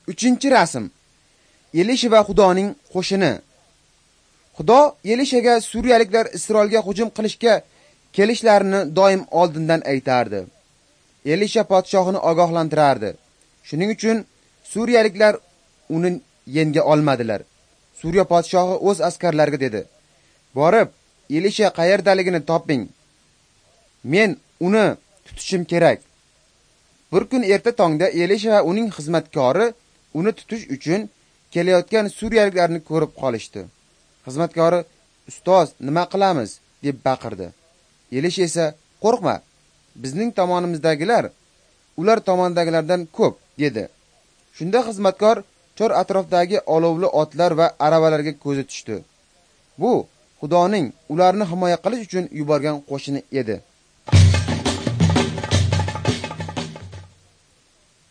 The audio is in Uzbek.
Uchinchi rasm. Elisha va Xudoning qo'shini. Xudo Elishaga Suriyaliklar Isroilga hujum qilishga kelishlarini doim oldindan aytardi. Elisha podshohini ogohlantirardi. Shuning uchun Suriyaliklar uni yenga olmadilar. Suriya podshohi o'z askarlariga dedi: "Borib, Elisha qayerdaligini toping. Men uni tutishim kerak." Bir kun erta tongda Elisha va uning xizmatkori uni tutish uchun kelayotgan Suriyaliklarni ko'rib qolishdi. Xizmatkori: "Ustoz, nima qilamiz?" deb baqirdi. Elisha esa: "Qo'rqma, bizning tomonimizdagilar ular tomonidagilardan ko'p", dedi. Shunda xizmatkor chor atrofdagi olovli otlar va aravalarga ko'zi tushdi. Bu Xudoning ularni himoya qilish uchun yuborgan qo'shini edi.